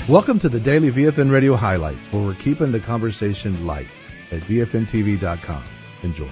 Welcome to the Daily VFN Radio Highlights, where we're keeping the conversation light at VFNTV.com. Enjoy.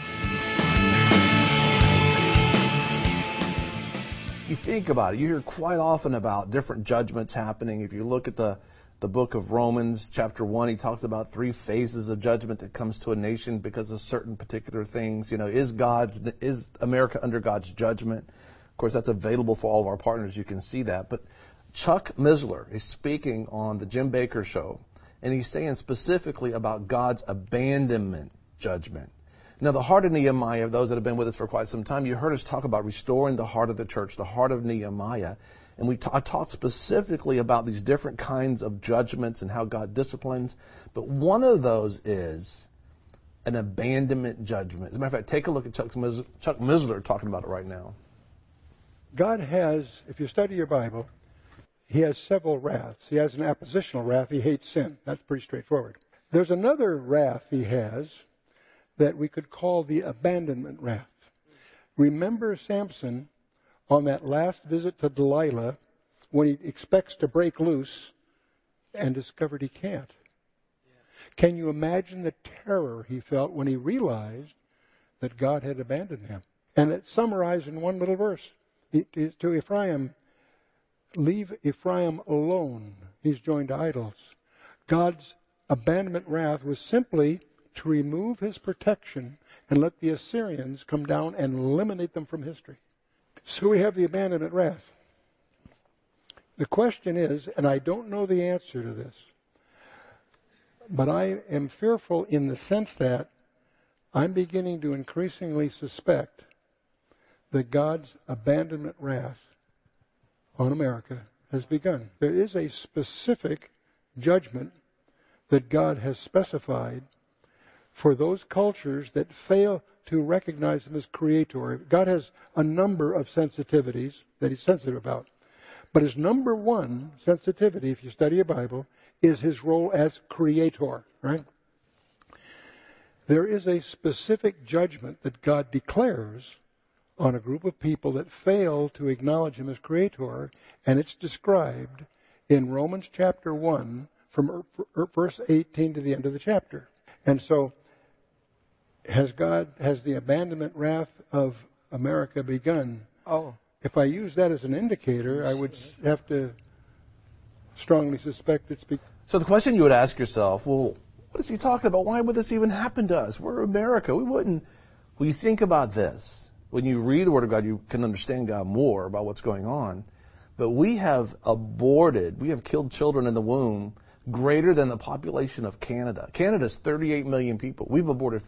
You think about it, you hear quite often about different judgments happening. If you look at the book of Romans, chapter 1, he talks about 3 phases of judgment that comes to a nation because of certain particular things. You know, is America under God's judgment? Of course, that's available for all of our partners. You can see that. But Chuck Missler is speaking on the Jim Bakker Show, and he's saying specifically about God's abandonment judgment. Now, the heart of Nehemiah, those that have been with us for quite some time, you heard us talk about restoring the heart of the church, the heart of Nehemiah. And I talked specifically about these different kinds of judgments and how God disciplines. But one of those is an abandonment judgment. As a matter of fact, take a look at Chuck Missler talking about it right now. God has, if you study your Bible, He has several wraths. He has an appositional wrath. He hates sin. That's pretty straightforward. There's another wrath He has that we could call the abandonment wrath. Remember Samson on that last visit to Delilah when he expects to break loose and discovered he can't. Can you imagine the terror he felt when he realized that God had abandoned him? And it's summarized in one little verse. To Ephraim, leave Ephraim alone. He's joined to idols. God's abandonment wrath was simply to remove his protection and let the Assyrians come down and eliminate them from history. So we have the abandonment wrath. The question is, and I don't know the answer to this, but I am fearful in the sense that I'm beginning to increasingly suspect that God's abandonment wrath on America has begun. There is a specific judgment that God has specified for those cultures that fail to recognize Him as creator. God has a number of sensitivities that He's sensitive about. But His number one sensitivity, if you study your Bible, is His role as creator, right? There is a specific judgment that God declares on a group of people that fail to acknowledge Him as creator, and it's described in Romans chapter 1 from verse 18 to the end of the chapter. And so, has the abandonment wrath of America begun? Oh. If I use that as an indicator, I would have to strongly suspect it's because... So the question you would ask yourself, well, what is he talking about? Why would this even happen to us? We're America. We wouldn't... Well, you think about this. When you read the Word of God, you can understand God more about what's going on. But we have killed children in the womb greater than the population of Canada. Canada's 38 million people. We've aborted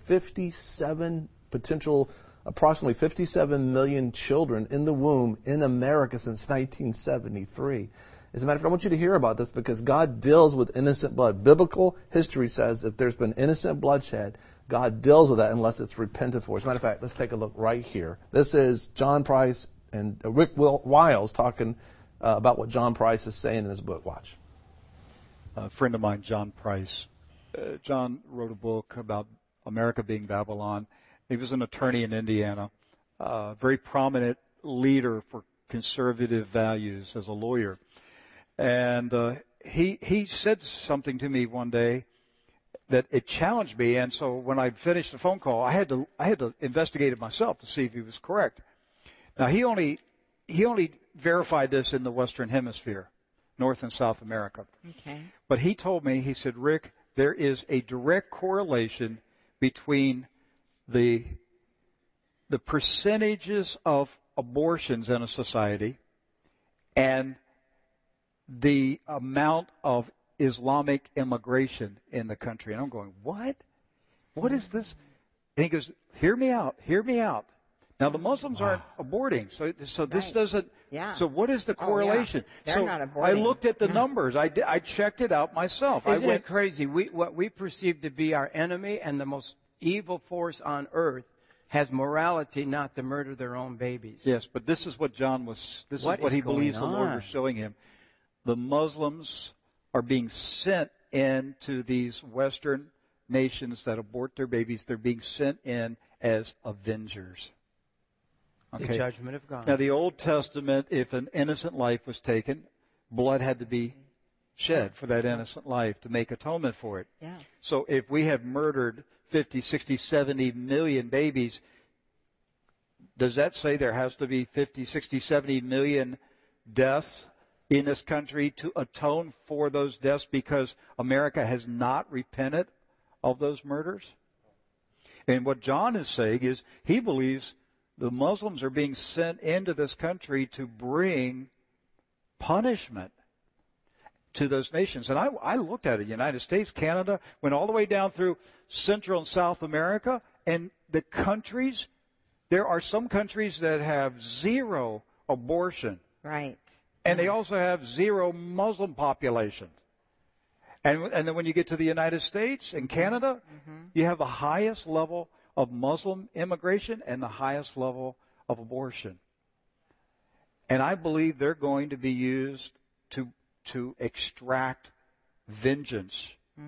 approximately 57 million children in the womb in America since 1973. As a matter of fact, I want you to hear about this because God deals with innocent blood. Biblical history says if there's been innocent bloodshed, God deals with that unless it's repented for. As a matter of fact, let's take a look right here. This is John Price and Rick Wiles talking about what John Price is saying in his book. Watch. A friend of mine, John Price. John wrote a book about America being Babylon. He was an attorney in Indiana, very prominent leader for conservative values as a lawyer. And he said something to me one day that it challenged me. And so when I finished the phone call, I had to investigate it myself to see if he was correct. Now he only verified this in the Western Hemisphere, North and South America. Okay. But he told me, he said, Rick, there is a direct correlation between the percentages of abortions in a society and the amount of Islamic immigration in the country. And I'm going, what? What is this? And he goes, hear me out. Now, the Muslims aren't aborting, so this doesn't. Yeah. So what is the correlation? Yeah. They're not aborting. I looked at the numbers. I checked it out myself. Isn't it crazy? What we perceive to be our enemy and the most evil force on earth has morality not to murder their own babies. Yes, but this is what he believes the Lord is showing him. The Muslims are being sent into these Western nations that abort their babies. They're being sent in as avengers. Okay. The judgment of God. Now, the Old Testament, if an innocent life was taken, blood had to be shed for that innocent life to make atonement for it. Yeah. So if we have murdered 50, 60, 70 million babies, does that say there has to be 50, 60, 70 million deaths in this country to atone for those deaths because America has not repented of those murders? And what John is saying is he believes the Muslims are being sent into this country to bring punishment to those nations. And I looked at it, United States, Canada, went all the way down through Central and South America, and the countries, there are some countries that have zero abortion. Right. And they also have zero Muslim population. And then when you get to the United States and Canada, you have the highest level of Muslim immigration and the highest level of abortion. And I believe they're going to be used to extract vengeance.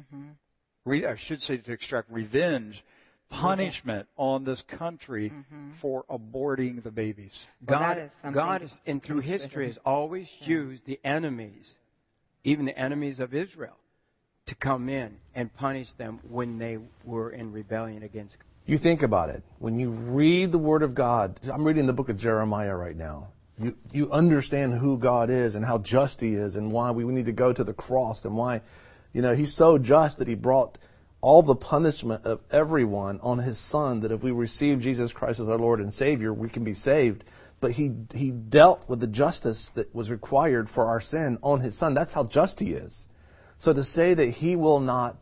I should say to extract revenge, punishment on this country for aborting the babies. God is, and through history, has always used the enemies, even the enemies of Israel, to come in and punish them when they were in rebellion against God. You think about it. When you read the Word of God, I'm reading the book of Jeremiah right now. You understand who God is and how just He is and why we need to go to the cross and why, He's so just that He brought all the punishment of everyone on His Son, that if we receive Jesus Christ as our Lord and Savior, we can be saved. But He dealt with the justice that was required for our sin on His Son. That's how just He is. So to say that He will not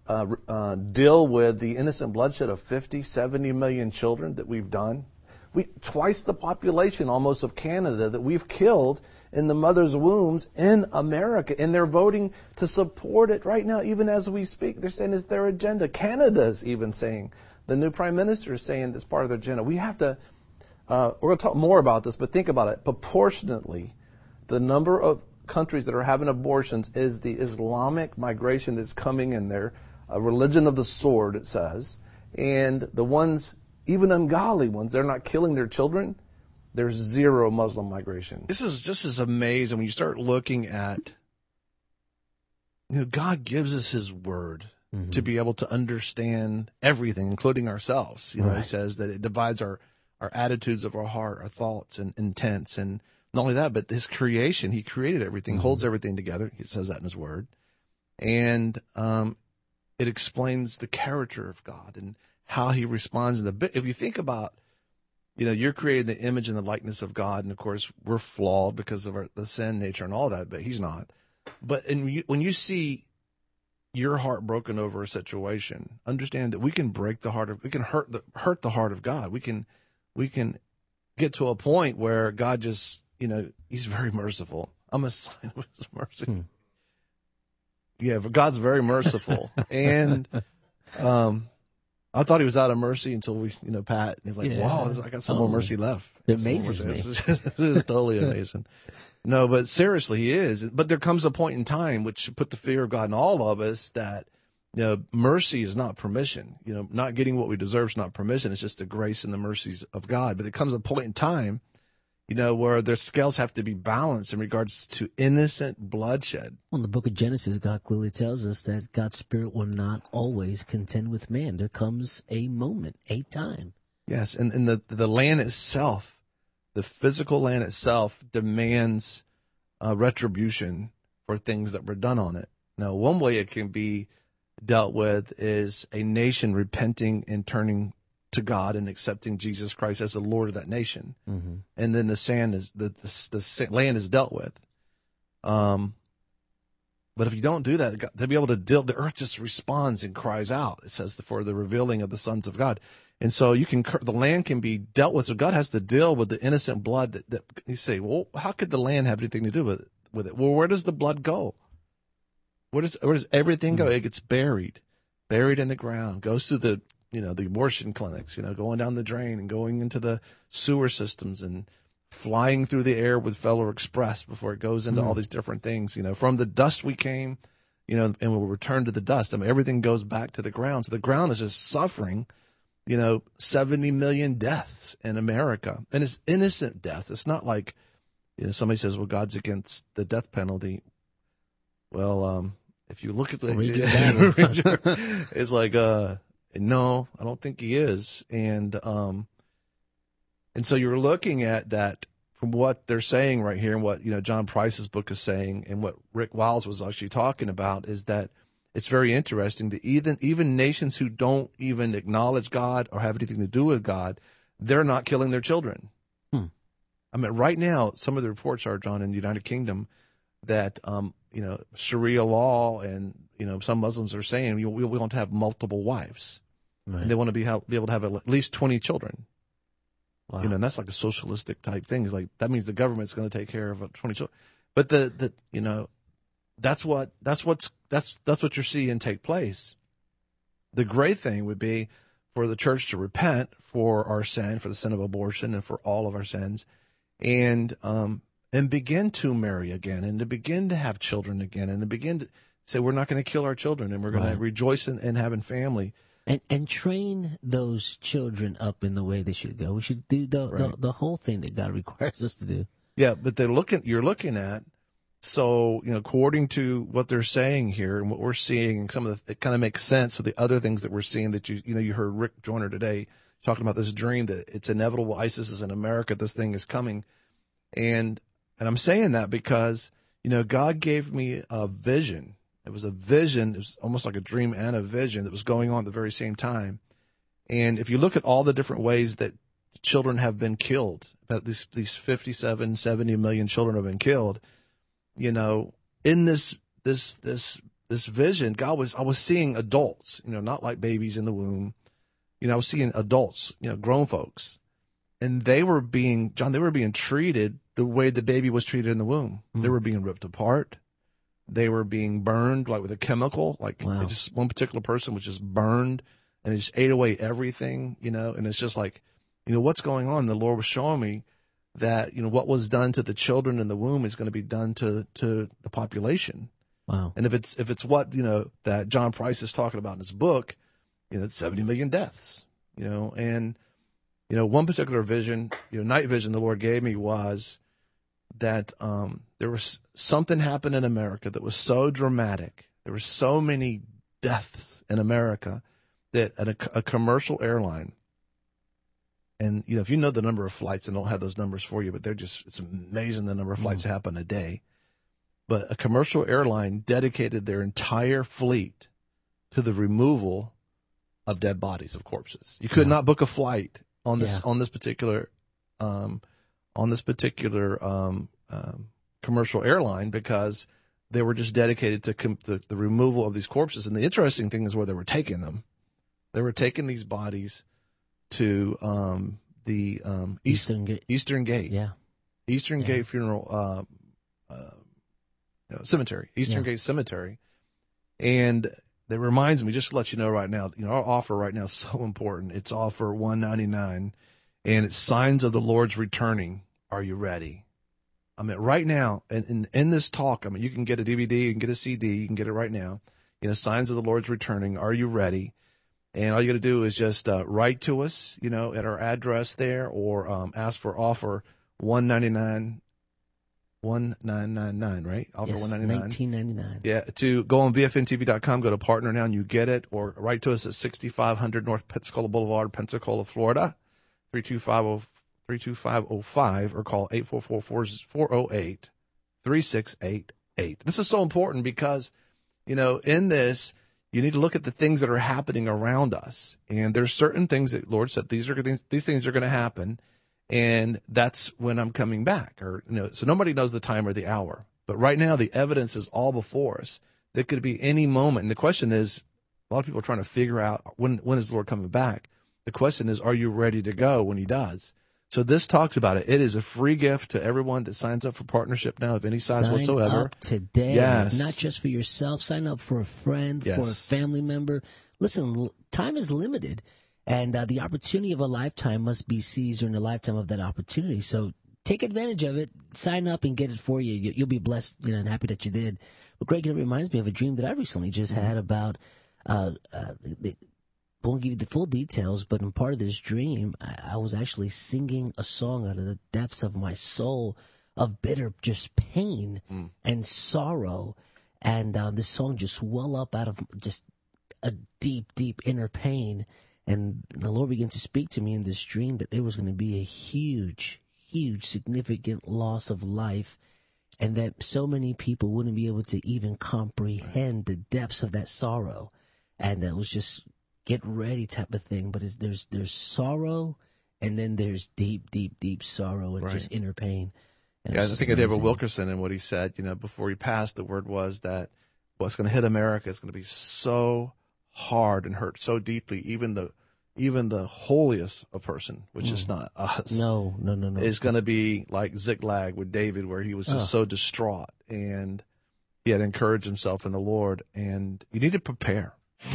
deal with the innocent bloodshed of 50, 70 million children that we've done, twice the population almost of Canada that we've killed in the mother's wombs in America, and they're voting to support it right now, even as we speak. They're saying it's their agenda. Canada's even saying, the new prime minister is saying it's part of their agenda. We have to, we're going to talk more about this, but think about it. Proportionately, the number of countries that are having abortions is the Islamic migration that's coming in there, a religion of the sword, it says, and the ones, even ungodly ones, they're not killing their children. There's zero Muslim migration. This is amazing when you start looking at, God gives us His Word to be able to understand everything, including ourselves. He says that it divides our attitudes of our heart, our thoughts and intents. And not only that, but His creation, He created everything, holds everything together. He says that in His Word. And it explains the character of God and how He responds. If you think about, you're created in the image and the likeness of God, and of course we're flawed because of the sin nature and all that, but He's not. But when you see your heart broken over a situation, understand that we can break the heart we can hurt the heart of God. We can get to a point where God just, He's very merciful. I'm a sign of His mercy. Yeah, but God's very merciful, and I thought He was out of mercy until we, Pat. And he's like, wow, I got some more mercy left. It amazes me. This is totally amazing. No, but seriously, He is. But there comes a point in time which should put the fear of God in all of us that, mercy is not permission. Not getting what we deserve is not permission. It's just the grace and the mercies of God. But it comes a point in time, where the scales have to be balanced in regards to innocent bloodshed. Well, in the book of Genesis, God clearly tells us that God's Spirit will not always contend with man. There comes a moment, a time. Yes, and the land itself, the physical land itself, demands retribution for things that were done on it. Now, one way it can be dealt with is a nation repenting and turning to God and accepting Jesus Christ as the Lord of that nation, and then the land is dealt with. But if you don't do that, to be able to deal, the earth just responds and cries out. It says for the revealing of the sons of God, and so the land can be dealt with. So God has to deal with the innocent blood that you say, well, how could the land have anything to do with it? Well, where does the blood go? Where does everything go? It gets buried in the ground, goes through the abortion clinics, going down the drain and going into the sewer systems and flying through the air with Feller Express before it goes into all these different things. From the dust we came, and we'll return to the dust. everything goes back to the ground. So the ground is just suffering, 70 million deaths in America. And it's innocent deaths. It's not like, somebody says, well, God's against the death penalty. Well, if you look at the, Read your Bible. it's like, no, I don't think he is. And so you're looking at that from what they're saying right here and what, John Price's book is saying and what Rick Wiles was actually talking about is that it's very interesting that even nations who don't even acknowledge God or have anything to do with God, they're not killing their children. I mean, right now, some of the reports are, John, in the United Kingdom that, Sharia law and, some Muslims are saying we want to have multiple wives. Right. And they want to be able to have at least 20 children. Wow. And that's like a socialistic type thing. It's like, that means the government's going to take care of 20 children. But that's what you're seeing take place. The great thing would be for the church to repent for our sin, for the sin of abortion and for all of our sins, and begin to marry again, and to begin to have children again, and to begin to say we're not going to kill our children, and we're going to rejoice in having family. And train those children up in the way they should go. We should do the whole thing that God requires us to do. Yeah, but you're looking at, so, according to what they're saying here and what we're seeing, and it kind of makes sense with the other things that we're seeing that you heard Rick Joyner today talking about this dream that it's inevitable. ISIS is in America. This thing is coming. And I'm saying that because, God gave me a vision. It was a vision. It was almost like a dream and a vision that was going on at the very same time. And if you look at all the different ways that children have been killed, about these 57, 70 million children have been killed, in this vision, I was seeing adults, not like babies in the womb. I was seeing adults, grown folks, and they were being treated the way the baby was treated in the womb. Mm-hmm. They were being ripped apart. They were being burned, like with a chemical, just one particular person was just burned and it just ate away everything, and it's just like, what's going on? The Lord was showing me that, what was done to the children in the womb is going to be done to the population. Wow. And if it's what, that John Price is talking about in his book, it's 70 million deaths, and, one particular vision, night vision the Lord gave me was that there was something happened in America that was so dramatic. There were so many deaths in America that at a commercial airline, and, if you know the number of flights, I don't have those numbers for you, but it's amazing the number of flights happen a day. But a commercial airline dedicated their entire fleet to the removal of dead bodies, of corpses. You could not book a flight on this particular commercial airline because they were just dedicated to the removal of these corpses. And the interesting thing is where they were taking them. They were taking these bodies to the Eastern Gate. Yeah. Eastern Gate Funeral Cemetery. Eastern Gate Cemetery. And that reminds me, just to let you know right now, our offer right now is so important. It's offer $199, and it's Signs of the Lord's Returning. Are you ready? I mean, right now, in this talk, I mean, you can get a DVD, you can get a CD, you can get it right now. Signs of the Lord's Returning. Are you ready? And all you got to do is just write to us, at our address there, or ask for offer $199, $1999, right? Offer yes, $199. $19.99. Yeah, to go on VFNTV.com, go to Partner Now, and you get it, or write to us at 6500 North Pensacola Boulevard, Pensacola, Florida, 32505, or call 844-408-3688. This is so important because, in this, you need to look at the things that are happening around us. And there's certain things that Lord said, these things are going to happen. And that's when I'm coming back, so nobody knows the time or the hour, but right now the evidence is all before us. There could be any moment. And the question is, a lot of people are trying to figure out when is the Lord coming back? The question is, are you ready to go when he does? So this talks about it. It is a free gift to everyone that signs up for partnership now of any size whatsoever. Sign up today. Yes. Not just for yourself. Sign up for a friend, yes, for a family member. Listen, time is limited. And the opportunity of a lifetime must be seized during the lifetime of that opportunity. So take advantage of it. Sign up and get it for you. You'll be blessed, and happy that you did. But Greg, it reminds me of a dream that I recently just had about. Won't give you the full details, but in part of this dream, I was actually singing a song out of the depths of my soul of bitter just pain and sorrow. And this song just swelled up out of just a deep, deep inner pain. And the Lord began to speak to me in this dream that there was going to be a huge, huge, significant loss of life, and that so many people wouldn't be able to even comprehend the depths of that sorrow. And that was just get ready type of thing. But there's sorrow, and then there's deep, deep, deep sorrow and just inner pain. And I think of David Wilkerson and what he said, before he passed, the word was that what's going to hit America is going to be so hard and hurt so deeply, even the holiest of person, which is not us. No. Is going to be like Ziklag with David, where he was just so distraught, and he had encouraged himself in the Lord, and you need to prepare.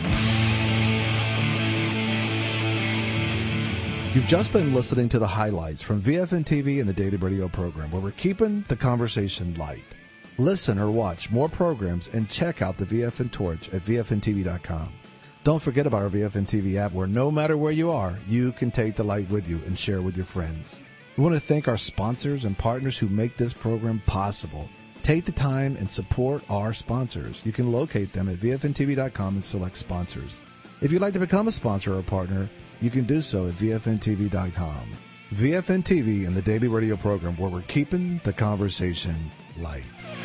You've just been listening to the highlights from VFN TV and the Daily Radio program, where we're keeping the conversation light. Listen or watch more programs and check out the VFN Torch at VFNTV.com. Don't forget about our VFN TV app, where no matter where you are, you can take the light with you and share with your friends. We want to thank our sponsors and partners who make this program possible. Take the time and support our sponsors. You can locate them at VFNTV.com and select sponsors. If you'd like to become a sponsor or a partner, you can do so at VFNTV.com. VFN TV and the Daily Radio program, where we're keeping the conversation light.